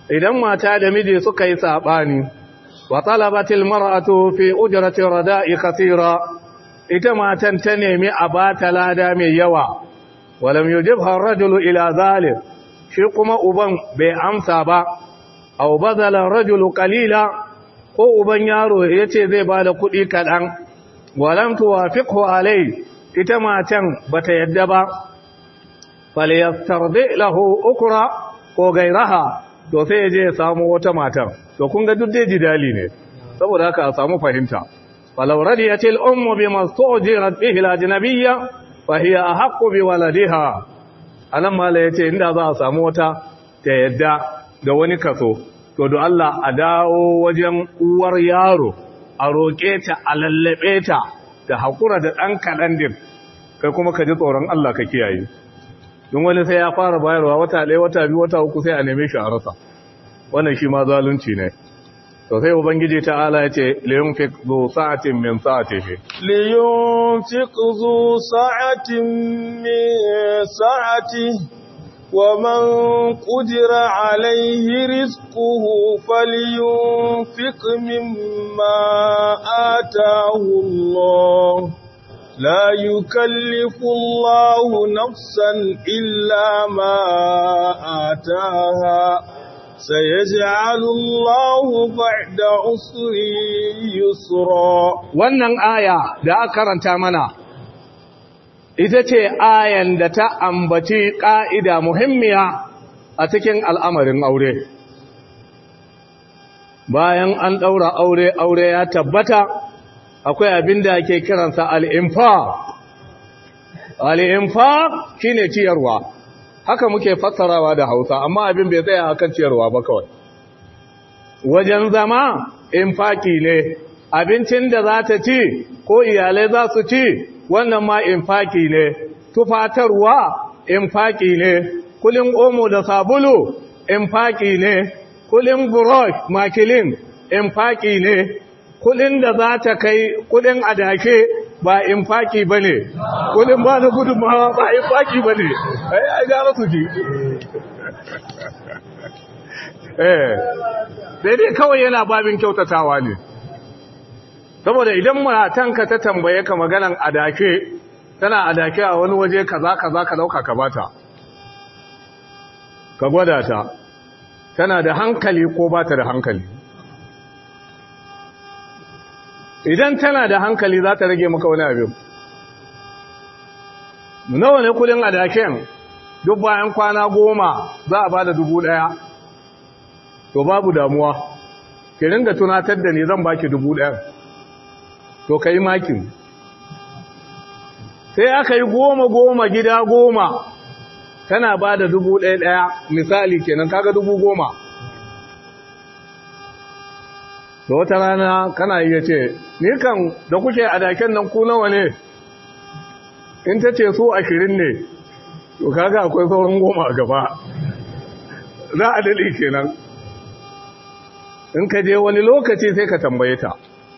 idan mata da miji suka yi sabani wa talabatil mar'atu fi ujrati rada'i kathira ita matan ta nemi a bata lada mai yawa walam yujibha ar-rajulu ila zalik shi kuma uban bai amsa ba aw badala ar-rajulu qalila ko uban yaro yace zai bada kuɗi kaɗan walam tuwafiqhu alai ita matan bata yadda ba falyastardi lahu ukra ko gairaha to sai yaje ya samu wata matar to kun ga duk dai jidali ne saboda haka a samu fahimta falau radiyatil ummu bima stujirat bihi al-ajnabiyya fa hiya ahqqu bi waladiha anan mala yace inda za a samu wata ta yadda da wani kaso to do Allah a dawo wajen uwar yaro a roke ta a lallabe ta da hakura da dan kadan din kai kuma ka ji tsoron Allah ka kiyaye don wani sai ya fara bayarwa wata ɗaya wata biyu wata uku sai a neme shi a rasa wannan shi ma zalunci ne to sai ubangiji ta'ala ya ce liyunfiq zu sa'atin min sa'atihi liyunfiq zu sa'atin min sa'atihi ومن قدر عليه رزقه فلينفق مما آتاه الله لا يكلف الله نفسا إلا ما آتاها سيجعل الله بعد عسر يسرا wannan aya da aka karanta mana ita ce ayan da ta ambaci ƙa'ida muhimmiya a cikin al'amarin aure. Bayan an ɗaura aure ya tabbata, akwai abin da ake kiransa al'imfa. Al'imfa shi ne ciyarwa, haka muke fassarawa da Hausa, amma abin bai tsaya akan ciyarwa ba kawai. Wajen zama, infaki ne, abincin da za ta ci ko iyalai za su ci, wannan ma infaki ne, tufatarwa infaki ne, kulin omo da sabulu infaki ne, kulin brush makilin infaki ne, kulin da za ta kai kudin adake ba infaki ba ne, kulin ba da gudunmawa ba infaki ba ne, ai gara su ji. Daidai kawai yana babin kyautatawa ne. Saboda idan matanka ta tambaye ka maganan adake tana adake a wani waje kaza ka dauka ka bata ka gwada ta tana da hankali ko bata da hankali idan tana da hankali za ta rage maka wani abin nawa ne kudin adaken duk bayan kwana 10 za a bada 1000 to babu damuwa ki ringa tunatar da ni zan baki 1000 to kai makin sai aka yi 10 gida 10 tana ba da 1000 misali kenan kaga 10,000 to wata rana kana iya ce ni kan da kuke a daken nan ku nawa ne in ta ce su 20 ne to kaga akwai sauran 10 a gaba za a dade kenan in ka je wani lokaci sai ka tambaye ta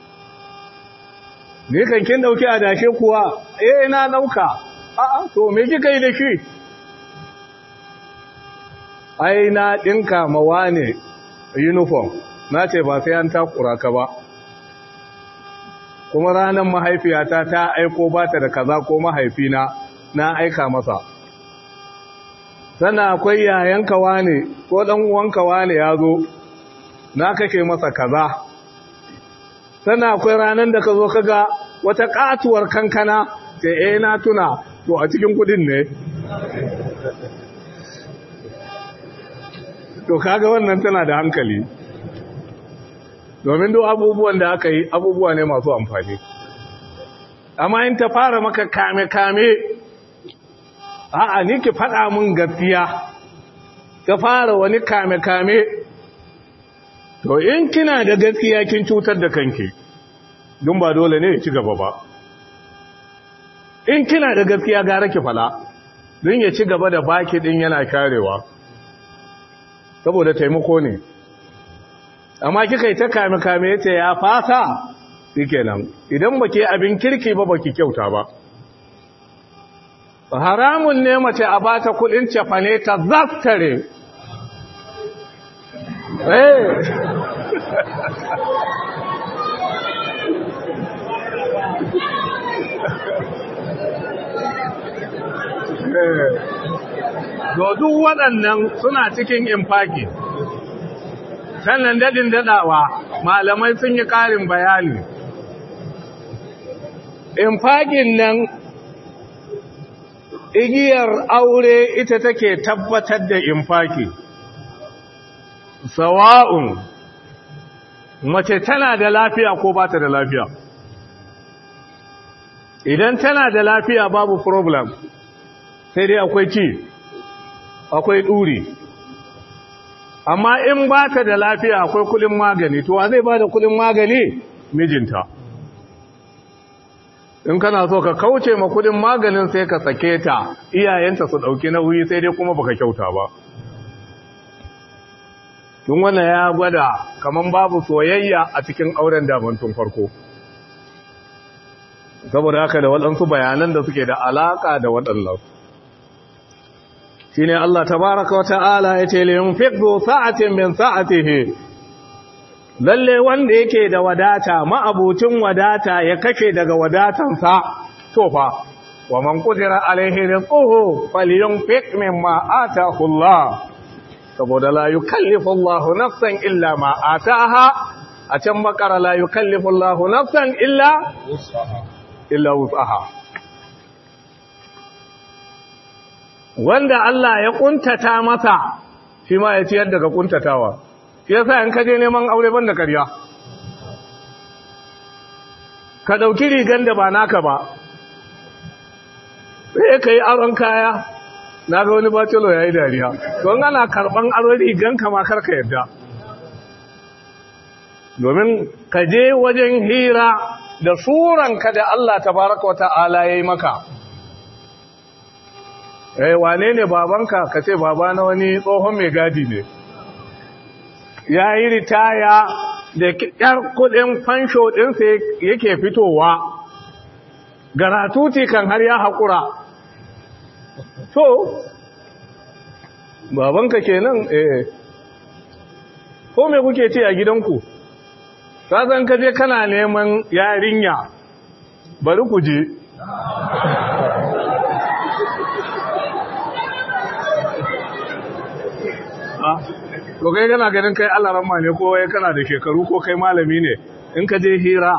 ni kan kin dauki adashe kuwa na dauka a'a to me kika yi da shi ai na dinka mawa ne uniform na ce ba sai an takura ka ba kuma ranar mahaifiyata ta aiko ba ta da kaza ko mahaifina na aika masa sannan akwai yayanka wane ko dan uwanka wane ya zo na kake masa kaza sannan akwai ranar da ka zo ka ga wata katuwar kankana sai na tuna to a cikin kudin ne to kaga wannan tana da hankali domin duk abubuwan da aka yi abubuwa ne masu amfani amma in ta fara maka kame-kame a'a ni ki faɗa mun gaskiya ta fara wani kame-kame to in kina da gaskiya kin cutar da kanki don ba dole ne ci gaba ba in kina da gaskiya gara ki fala don ya ci gaba da baki din yana karewa saboda taimako ne amma kika yi ta kame-kame yace ya fasa shikenan idan baki abin kirki ba baki kyauta ba haramun ne mace a bata kudin cefane ta zaftare duk waɗannan suna cikin infaki. Sannan dadin dadawa malamai sun yi ƙarin bayani. Infakin nan igiyar aure ita take tabbatar da infaki. Sawa'un mace tana da lafiya ko ba ta da lafiya. Idan tana da lafiya babu problem, sai dai akwai ci, akwai ɗuri. Amma in ba ta da lafiya akwai kulin magani, to wa zai ba da kulin magani? Mijinta. In kana so ka kauce ma kulin maganin sai ka sake ta, iyayenta su ɗauki nauyi sai dai kuma baka kyauta ba. Tun wannan ya gwada kaman babu soyayya a cikin auren daman tun farko. Saboda haka da waɗansu bayanan da suke da alaƙa da waɗannan. Shi ne Allah tabaraka wata'ala ya ce liyin fiƙo sa'atin min sa'atihi, lalle wanda yake da wadata, ma'abucin wadata ya kashe daga wadatansa, tofa, wa man ƙudira alaihi rizquhu falyunfiq mimma ataahu Allah. Saboda la yukallifu Allahu nafsan illa ma ataha, a can makara la yukallifu Allahu nafsan illa wus'aha. Wanda Allah ya kuntata masa shi ma ya ciyar daga kuntatawa. Shi yasa in ka je neman aure banda ƙarya, ka dauki rigan da ba naka ba, sai ka yi aron kaya. Na ga wani bacelo ya yi dariya, don ana karɓan aron rigan kama karka yadda, domin ka je wajen hira da suranka da Allah tabaraka wa ta'ala ya yi maka. Wane ne babanka? Ka ce baba na wani tsohon mai gadi ne, ya yi ritaya da ƙyar kudin fansho ɗinsa yake fitowa, garatuti kan har ya haƙura. To, babanka kenan ko me kuke ce a gidanku? Sazan ka je kana neman yarinya, bari ku je. To kai kana ganin kai alaramma ne ko wai kana da shekaru ko kai malami ne, in ka je hira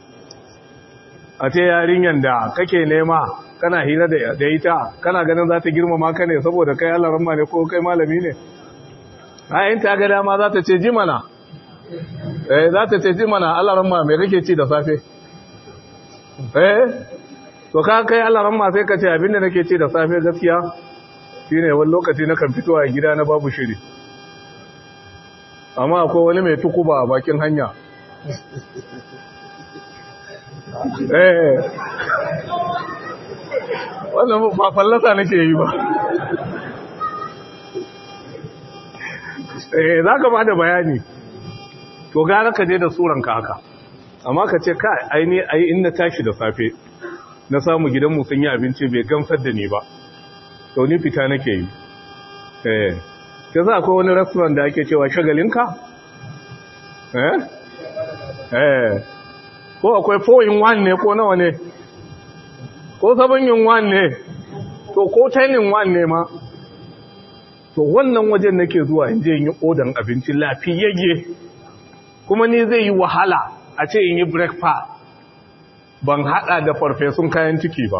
a ce yarinyan da kake nema kana hira da ita, kana ganin za ta girmama ka ne saboda kai alaramma ne ko kai malami ne? Ayin ta ga dama za ta ce ji mana, za ta ce ji mana alaramma mai kake ci da safe? To ka kai alaramma sai ka ce abinda nake ci da safe gaskiya shine wani lokaci na kan fito a gida na babu shiri, amma akwai wani mai tukuba a bakin hanya. Wannan ba fallasa nake yi ba. Za ka ba da bayani, to gara ka je da suranka haka, amma ka ce kai aini in na tashi da safe na samu gidanmu sun yi abinci bai gamsar da ni ba, to ni fita nake yi. Ke za akwai wani restaurant da ake cewa shagalinka? Ko akwai 4-in-1 ne ko nawa ne? Ko 7-in-1 ne? To ko 10-in-1 ne ma? To wannan wajen nake zuwa in je in yi odan abinci lafiyayye, kuma ni zai yi wahala a ce in yi breakfast ban hada da farfesun kayan ciki ba.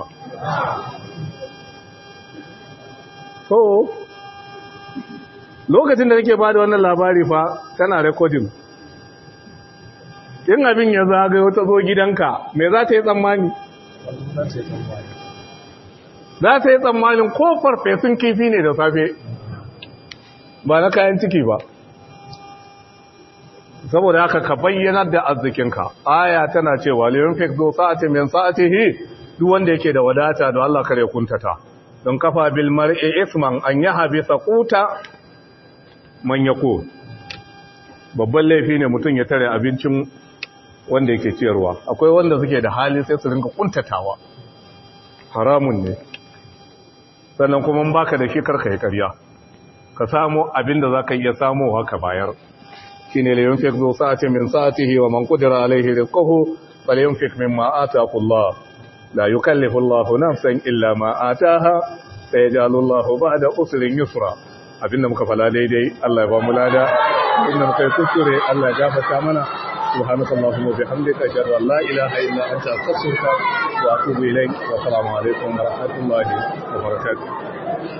So lokacin da nake ba da wannan labari fa tana recording, in abin ya zagayo ta zo gidanka me za ta yi tsammani? Za ta yi tsammanin ko farfesun kifi ne da safe ba na kayan ciki ba. Saboda haka ka bayyanar da arzikinka. Aya tana cewa liyan fik zo sa'atin min sa'atihi, duk wanda yake da wadata da Allah kare kuntata, don kafa bil mar'i isman an yahabi saquta man yako. Babban laifi ne mutum ya tare abincin wanda yake ciyarwa. Akwai wanda suke da hali sai su rinka kuntatawa, haramun ne. Sannan kuma baka da shi karka yi ƙarya, ka samu abin da za ka iya samu haka bayar. shine la yunfiq zu sa'atin min sa'atihi wa man qadara alayhi rizquhu falyunfiq mimma ataahu Allah la yukallifu Allahu nafsan illa ma ataaha sayaj'alu Allahu ba'da usrin yusra abinda muka fala daidai Allah ya ba mu lada inda muka yi kuskure Allah ya gafarta mana subhanakallahumma wa bihamdika ashhadu an la ilaha illa anta astaghfiruka wa atubu ilayk wa assalamu alaikum wa rahmatullahi wa barakatuh